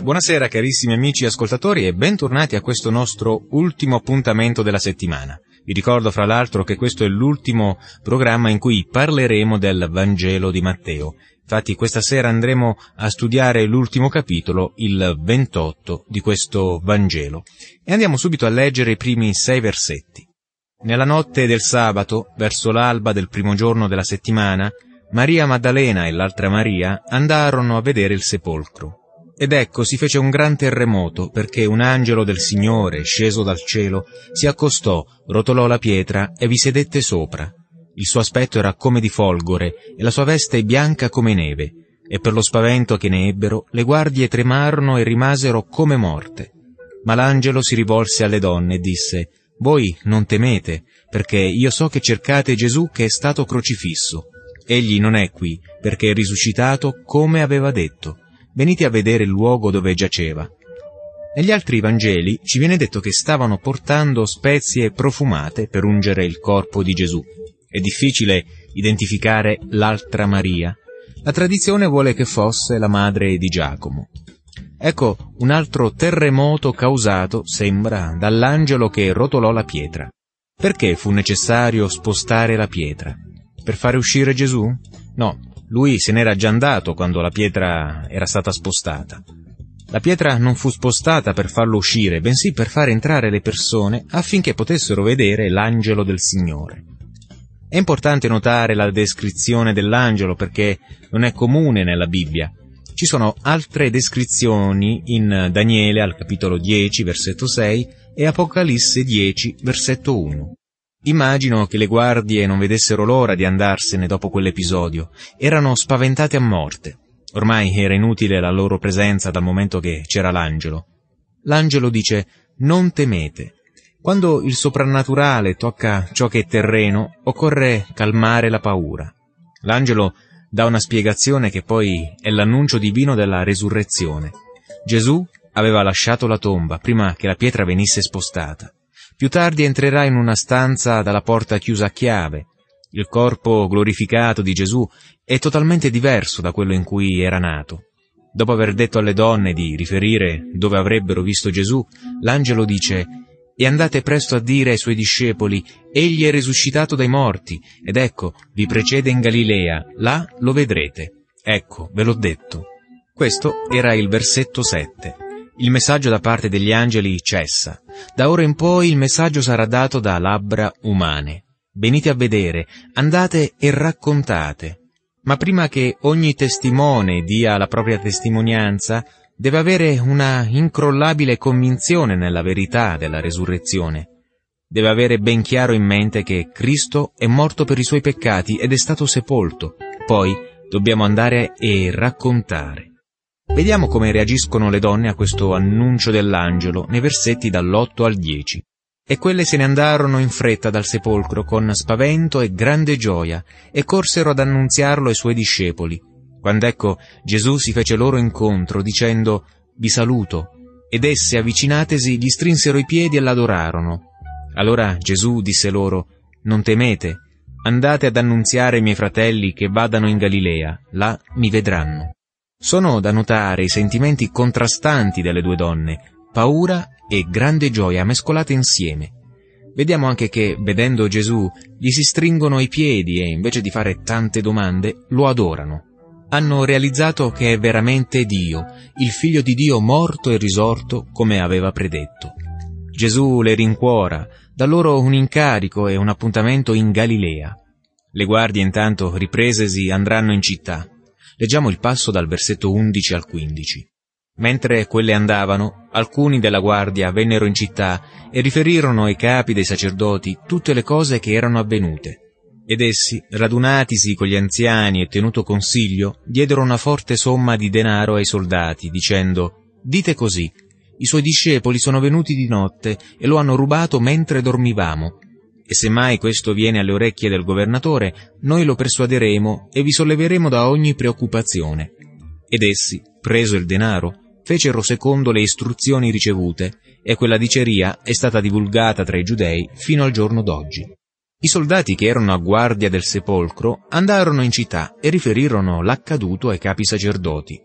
Buonasera carissimi amici ascoltatori e bentornati a questo nostro ultimo appuntamento della settimana. Vi ricordo fra l'altro che questo è l'ultimo programma in cui parleremo del Vangelo di Matteo. Infatti questa sera andremo a studiare l'ultimo capitolo, il 28 di questo Vangelo. E andiamo subito a leggere i primi 6 versetti. Nella notte del sabato, verso l'alba del primo giorno della settimana, Maria Maddalena e l'altra Maria andarono a vedere il sepolcro. Ed ecco, si fece un gran terremoto, perché un angelo del Signore, sceso dal cielo, si accostò, rotolò la pietra e vi sedette sopra. Il suo aspetto era come di folgore, e la sua veste bianca come neve, e per lo spavento che ne ebbero, le guardie tremarono e rimasero come morte. Ma l'angelo si rivolse alle donne e disse: «Voi non temete, perché io so che cercate Gesù che è stato crocifisso. Egli non è qui, perché è risuscitato come aveva detto. Venite a vedere il luogo dove giaceva». Negli altri Vangeli ci viene detto che stavano portando spezie profumate per ungere il corpo di Gesù. È difficile identificare l'altra Maria. La tradizione vuole che fosse la madre di Giacomo. Ecco un altro terremoto causato, sembra, dall'angelo che rotolò la pietra. Perché fu necessario spostare la pietra? Per fare uscire Gesù? No, lui se n'era già andato quando la pietra era stata spostata. La pietra non fu spostata per farlo uscire, bensì per far entrare le persone affinché potessero vedere l'angelo del Signore. È importante notare la descrizione dell'angelo perché non è comune nella Bibbia. Ci sono altre descrizioni in Daniele al capitolo 10, versetto 6 e Apocalisse 10, versetto 1. Immagino che le guardie non vedessero l'ora di andarsene dopo quell'episodio. Erano spaventate a morte. Ormai era inutile la loro presenza dal momento che c'era l'angelo. L'angelo dice: «Non temete». Quando il soprannaturale tocca ciò che è terreno, occorre calmare la paura. L'angelo dà una spiegazione che poi è l'annuncio divino della resurrezione. Gesù aveva lasciato la tomba prima che la pietra venisse spostata. Più tardi entrerà in una stanza dalla porta chiusa a chiave. Il corpo glorificato di Gesù è totalmente diverso da quello in cui era nato. Dopo aver detto alle donne di riferire dove avrebbero visto Gesù, l'angelo dice: «E andate presto a dire ai suoi discepoli: egli è risuscitato dai morti, ed ecco, vi precede in Galilea, là lo vedrete. Ecco, ve l'ho detto». Questo era il versetto 7. Il messaggio da parte degli angeli cessa. Da ora in poi il messaggio sarà dato da labbra umane. Venite a vedere, andate e raccontate. Ma prima che ogni testimone dia la propria testimonianza, deve avere una incrollabile convinzione nella verità della resurrezione. Deve avere ben chiaro in mente che Cristo è morto per i suoi peccati ed è stato sepolto. Poi dobbiamo andare e raccontare. Vediamo come reagiscono le donne a questo annuncio dell'angelo nei versetti dall'8 al 10. E quelle se ne andarono in fretta dal sepolcro con spavento e grande gioia e corsero ad annunziarlo ai suoi discepoli. Quando ecco Gesù si fece loro incontro dicendo: «Vi saluto». Ed esse, avvicinatesi, gli strinsero i piedi e l'adorarono. Allora Gesù disse loro: «Non temete, andate ad annunziare ai miei fratelli che vadano in Galilea, là mi vedranno». Sono da notare i sentimenti contrastanti delle due donne, paura e grande gioia mescolate insieme. Vediamo anche che, vedendo Gesù, gli si stringono i piedi e, invece di fare tante domande, lo adorano. Hanno realizzato che è veramente Dio, il Figlio di Dio morto e risorto come aveva predetto. Gesù le rincuora, dà loro un incarico e un appuntamento in Galilea. Le guardie intanto, ripresesi, andranno in città. Leggiamo il passo dal versetto 11 al 15. Mentre quelle andavano, alcuni della guardia vennero in città e riferirono ai capi dei sacerdoti tutte le cose che erano avvenute. Ed essi, radunatisi con gli anziani e tenuto consiglio, diedero una forte somma di denaro ai soldati, dicendo: «Dite così, i suoi discepoli sono venuti di notte e lo hanno rubato mentre dormivamo. E se mai questo viene alle orecchie del governatore, noi lo persuaderemo e vi solleveremo da ogni preoccupazione». Ed essi, preso il denaro, fecero secondo le istruzioni ricevute, e quella diceria è stata divulgata tra i giudei fino al giorno d'oggi. I soldati che erano a guardia del sepolcro andarono in città e riferirono l'accaduto ai capi sacerdoti.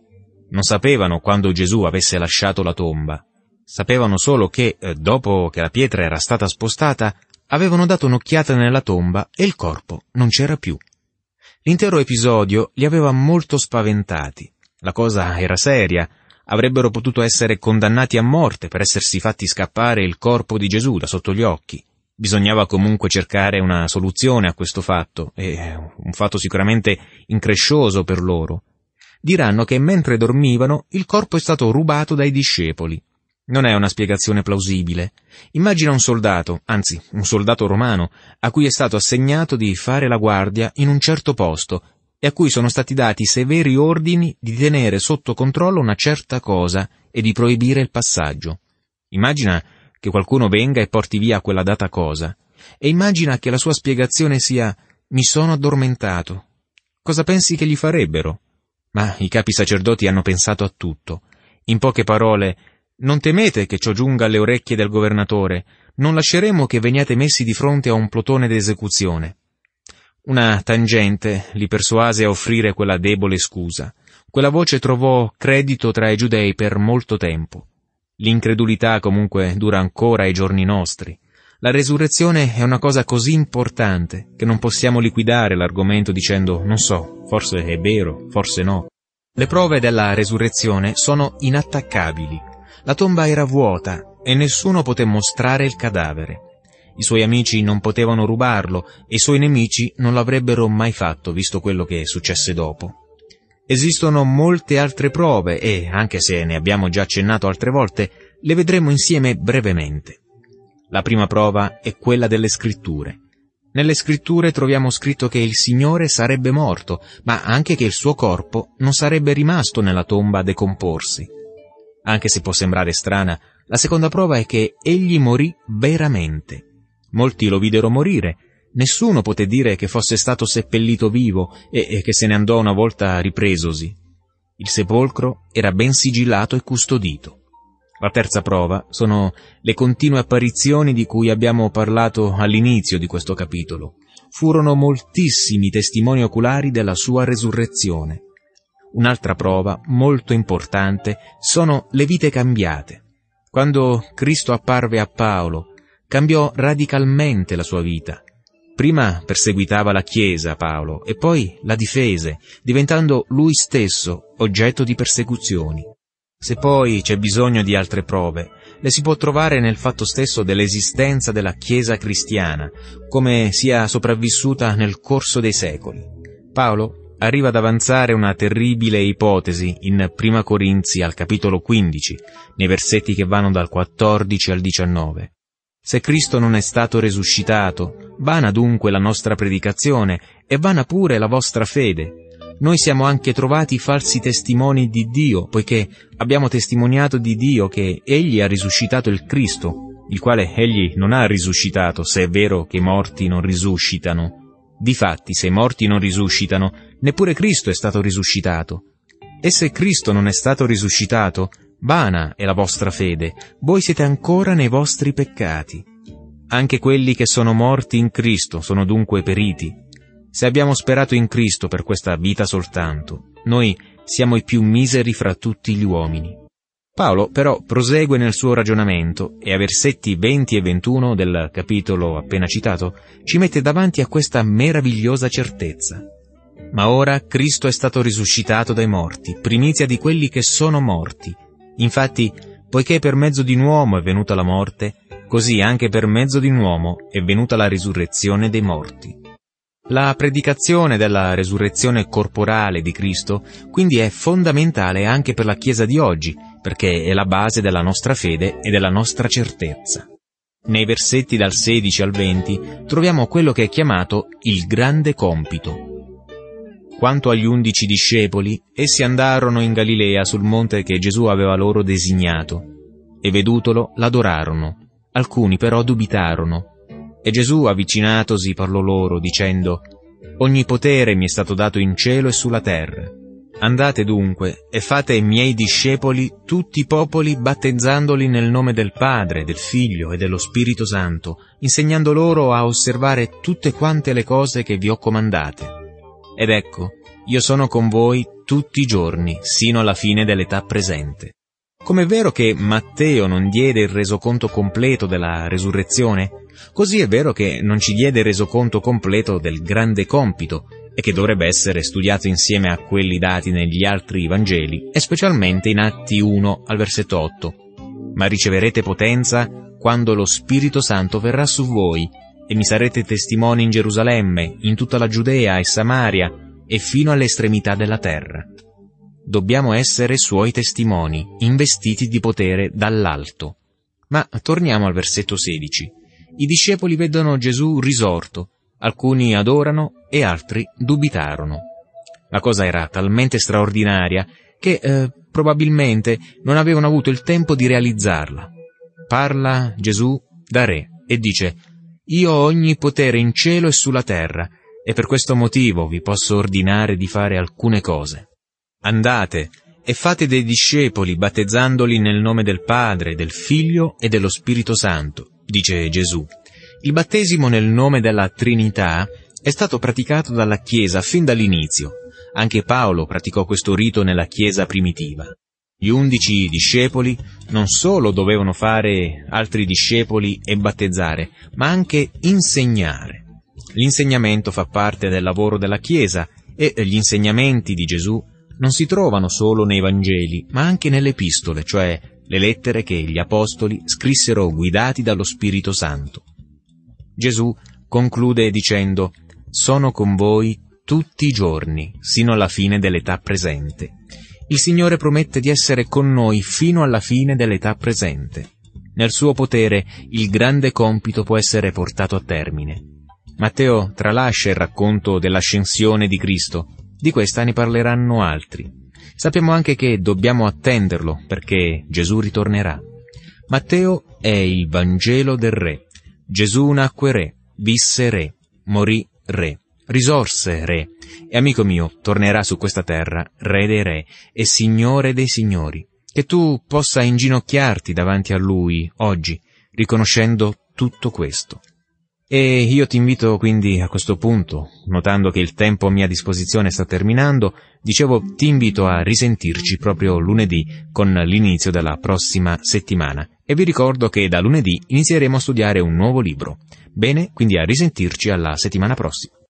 Non sapevano quando Gesù avesse lasciato la tomba. Sapevano solo che, dopo che la pietra era stata spostata, avevano dato un'occhiata nella tomba e il corpo non c'era più. L'intero episodio li aveva molto spaventati. La cosa era seria. Avrebbero potuto essere condannati a morte per essersi fatti scappare il corpo di Gesù da sotto gli occhi. Bisognava comunque cercare una soluzione a questo fatto, e un fatto sicuramente increscioso per loro. Diranno che mentre dormivano il corpo è stato rubato dai discepoli. Non è una spiegazione plausibile. Immagina un soldato, anzi un soldato romano, a cui è stato assegnato di fare la guardia in un certo posto e a cui sono stati dati severi ordini di tenere sotto controllo una certa cosa e di proibire il passaggio. Immagina che qualcuno venga e porti via quella data cosa, e immagina che la sua spiegazione sia «mi sono addormentato». Cosa pensi che gli farebbero? Ma i capi sacerdoti hanno pensato a tutto. In poche parole, non temete che ciò giunga alle orecchie del governatore, non lasceremo che veniate messi di fronte a un plotone d'esecuzione. Una tangente li persuase a offrire quella debole scusa. Quella voce trovò credito tra i giudei per molto tempo. L'incredulità comunque dura ancora ai giorni nostri. La resurrezione è una cosa così importante che non possiamo liquidare l'argomento dicendo «non so, forse è vero, forse no». Le prove della resurrezione sono inattaccabili. La tomba era vuota e nessuno poté mostrare il cadavere. I suoi amici non potevano rubarlo e i suoi nemici non l'avrebbero mai fatto, visto quello che successe dopo. Esistono molte altre prove e, anche se ne abbiamo già accennato altre volte, le vedremo insieme brevemente. La prima prova è quella delle Scritture. Nelle Scritture troviamo scritto che il Signore sarebbe morto, ma anche che il suo corpo non sarebbe rimasto nella tomba a decomporsi. Anche se può sembrare strana, la seconda prova è che egli morì veramente. Molti lo videro morire. Nessuno poté dire che fosse stato seppellito vivo e che se ne andò una volta ripresosi. Il sepolcro era ben sigillato e custodito. La terza prova sono le continue apparizioni di cui abbiamo parlato all'inizio di questo capitolo. Furono moltissimi testimoni oculari della sua resurrezione. Un'altra prova molto importante sono le vite cambiate. Quando Cristo apparve a Paolo, cambiò radicalmente la sua vita. Prima perseguitava la Chiesa, Paolo, e poi la difese, diventando lui stesso oggetto di persecuzioni. Se poi c'è bisogno di altre prove, le si può trovare nel fatto stesso dell'esistenza della Chiesa cristiana, come sia sopravvissuta nel corso dei secoli. Paolo arriva ad avanzare una terribile ipotesi in Prima Corinzi al capitolo 15, nei versetti che vanno dal 14 al 19. Se Cristo non è stato resuscitato, vana dunque la nostra predicazione e vana pure la vostra fede. Noi siamo anche trovati falsi testimoni di Dio, poiché abbiamo testimoniato di Dio che Egli ha risuscitato il Cristo, il quale Egli non ha risuscitato, se è vero che i morti non risuscitano. Difatti, se i morti non risuscitano, neppure Cristo è stato risuscitato. E se Cristo non è stato risuscitato, vana è la vostra fede, voi siete ancora nei vostri peccati. Anche quelli che sono morti in Cristo sono dunque periti. Se abbiamo sperato in Cristo per questa vita soltanto, noi siamo i più miseri fra tutti gli uomini. Paolo però prosegue nel suo ragionamento e a versetti 20 e 21 del capitolo appena citato ci mette davanti a questa meravigliosa certezza. Ma ora Cristo è stato risuscitato dai morti, primizia di quelli che sono morti. Infatti, poiché per mezzo di un uomo è venuta la morte, così anche per mezzo di un uomo è venuta la risurrezione dei morti. La predicazione della resurrezione corporale di Cristo quindi è fondamentale anche per la Chiesa di oggi, perché è la base della nostra fede e della nostra certezza. Nei versetti dal 16 al 20 troviamo quello che è chiamato il grande compito. Quanto agli 11 discepoli, essi andarono in Galilea sul monte che Gesù aveva loro designato, e vedutolo l'adorarono. Alcuni però dubitarono. E Gesù, avvicinatosi, parlò loro, dicendo: «Ogni potere mi è stato dato in cielo e sulla terra. Andate dunque e fate miei discepoli tutti i popoli, battezzandoli nel nome del Padre, del Figlio e dello Spirito Santo, insegnando loro a osservare tutte quante le cose che vi ho comandate. Ed ecco, io sono con voi tutti i giorni, sino alla fine dell'età presente. Com'è vero che Matteo non diede il resoconto completo della resurrezione, così è vero che non ci diede il resoconto completo del grande compito, e che dovrebbe essere studiato insieme a quelli dati negli altri Vangeli, e specialmente in Atti 1 al versetto 8. Ma riceverete potenza quando lo Spirito Santo verrà su voi, e mi sarete testimoni in Gerusalemme, in tutta la Giudea e Samaria, e fino alle estremità della terra. Dobbiamo essere suoi testimoni, investiti di potere dall'alto. Ma torniamo al versetto 16. I discepoli vedono Gesù risorto, alcuni adorano e altri dubitarono. La cosa era talmente straordinaria che probabilmente non avevano avuto il tempo di realizzarla. Parla Gesù da Re e dice: «Io ho ogni potere in cielo e sulla terra, e per questo motivo vi posso ordinare di fare alcune cose. Andate e fate dei discepoli battezzandoli nel nome del Padre, del Figlio e dello Spirito Santo», dice Gesù. Il battesimo nel nome della Trinità è stato praticato dalla Chiesa fin dall'inizio. Anche Paolo praticò questo rito nella Chiesa primitiva. Gli 11 discepoli non solo dovevano fare altri discepoli e battezzare, ma anche insegnare. L'insegnamento fa parte del lavoro della Chiesa e gli insegnamenti di Gesù non si trovano solo nei Vangeli, ma anche nelle epistole, cioè le lettere che gli apostoli scrissero guidati dallo Spirito Santo. Gesù conclude dicendo: «Sono con voi tutti i giorni, sino alla fine dell'età presente». Il Signore promette di essere con noi fino alla fine dell'età presente. Nel suo potere il grande compito può essere portato a termine. Matteo tralascia il racconto dell'ascensione di Cristo. Di questa ne parleranno altri. Sappiamo anche che dobbiamo attenderlo, perché Gesù ritornerà. Matteo è il Vangelo del Re. Gesù nacque Re, visse Re, morì Re, risorse Re, e amico mio, tornerà su questa terra Re dei Re e Signore dei Signori. Che tu possa inginocchiarti davanti a Lui oggi, riconoscendo tutto questo. E io ti invito quindi a questo punto, notando che il tempo a mia disposizione sta terminando, ti invito a risentirci proprio lunedì con l'inizio della prossima settimana. E vi ricordo che da lunedì inizieremo a studiare un nuovo libro. Bene, quindi a risentirci alla settimana prossima.